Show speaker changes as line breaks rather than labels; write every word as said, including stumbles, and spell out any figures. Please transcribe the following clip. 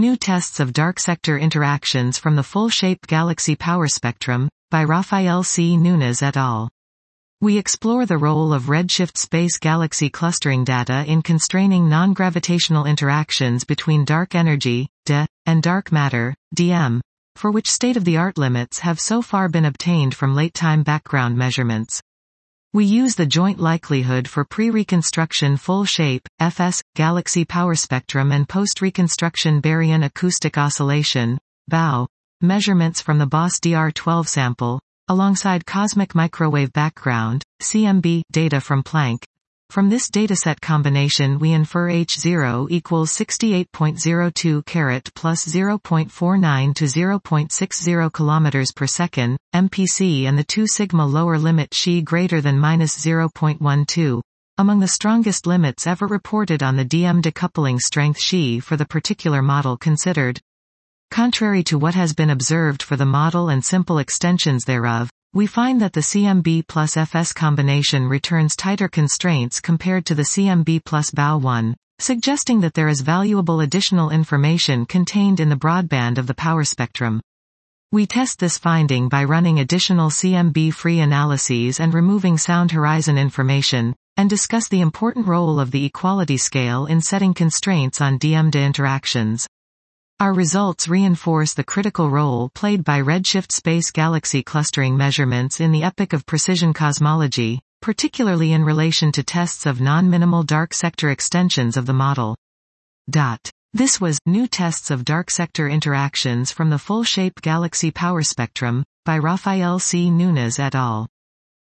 New Tests of Dark Sector Interactions from the Full-Shaped Galaxy Power Spectrum, by Rafael C. Nunes et al. We explore the role of redshift space galaxy clustering data in constraining non-gravitational interactions between dark energy, D E, and dark matter, D M, for which state-of-the-art limits have so far been obtained from late-time background measurements. We use the Joint Likelihood for Pre-Reconstruction Full-Shape, F S, Galaxy Power Spectrum and Post-Reconstruction Baryon Acoustic Oscillation, B A O, measurements from the B O S D R twelve sample, alongside Cosmic Microwave Background, C M B, data from Planck. From this dataset combination we infer H zero equals sixty-eight point zero two carat plus zero point four nine to zero point six zero kilometers per second, M P C and the two sigma lower limit Xi greater than minus zero point one two, among the strongest limits ever reported on the D M decoupling strength Xi for the particular model considered. Contrary to what has been observed for the model and simple extensions thereof, we find that the C M B plus F S combination returns tighter constraints compared to the C M B plus B A O one, suggesting that there is valuable additional information contained in the broadband of the power spectrum. We test this finding by running additional C M B-free analyses and removing sound horizon information, and discuss the important role of the equality scale in setting constraints on D M D interactions. Our results reinforce the critical role played by redshift space galaxy clustering measurements in the epoch of precision cosmology, particularly in relation to tests of non-minimal dark sector extensions of the model. Dot. This was New Tests of Dark Sector Interactions from the Full-Shaped Galaxy Power Spectrum, by Rafael C. Nunes et al.